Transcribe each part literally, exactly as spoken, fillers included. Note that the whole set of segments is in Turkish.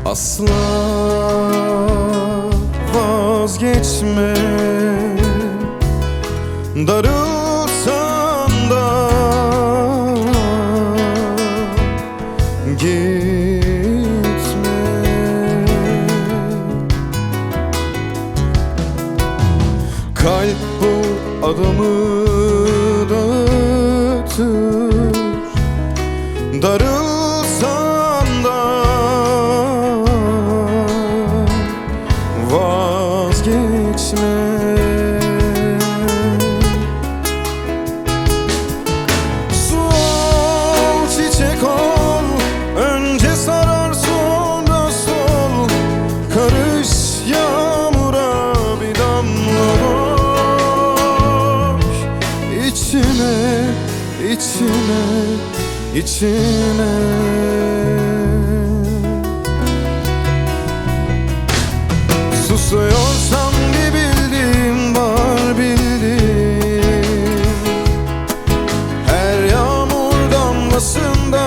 Asla vazgeçme, darılsan da gitme. Kalp bu adamı dağıtır, darılsan da vazgeçme. Su ol, çiçek ol, önce sarar sonra sol. Karış yağmura bir damla boş. İçine, içine, içine. Susuyorsam bir bildiğim var, bildiğim. Her yağmur damlasında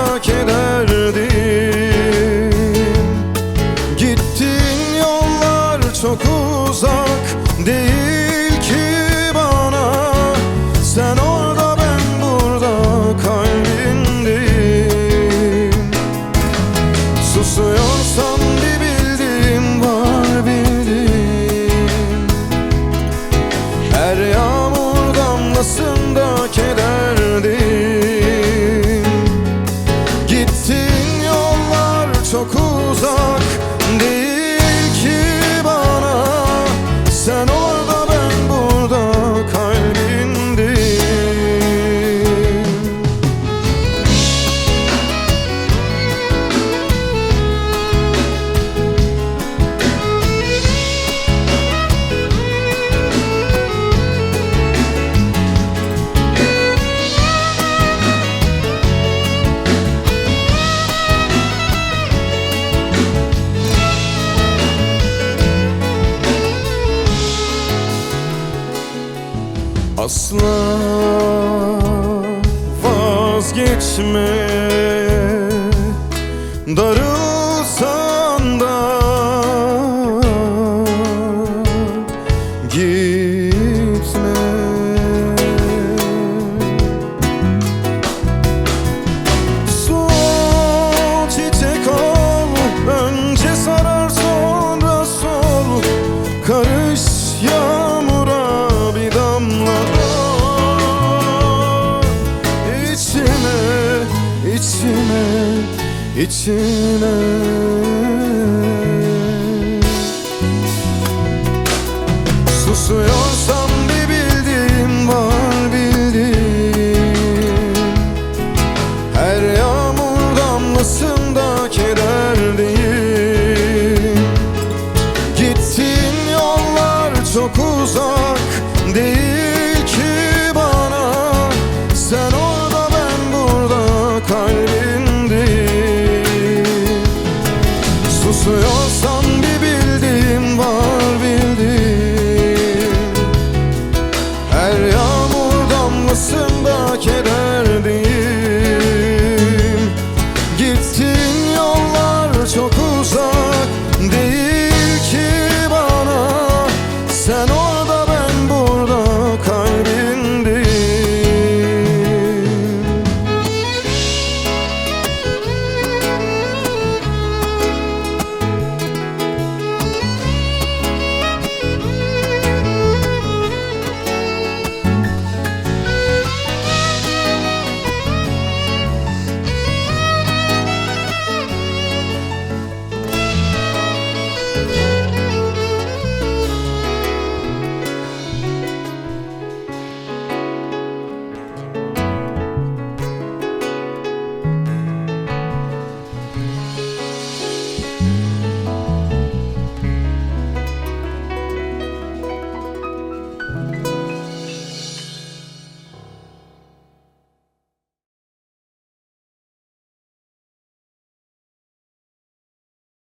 kederdim. Gittiğin yollar çok uzak değil ki bana. Sen orada, ben burada, kalbindeyim. Susuyorsam bir bildiğim var, bildiğim. Her yağmur damlasında kederdim. Gittiğin yollar çok uzak değil ki bana. Sen orada, ben burada, kalbindeyim. Asla vazgeçme, darılsan da gitme. Su ol, çiçek ol, önce sarar sonra sol. Karış yağmura bir damla. İçine, içine. Susuyor.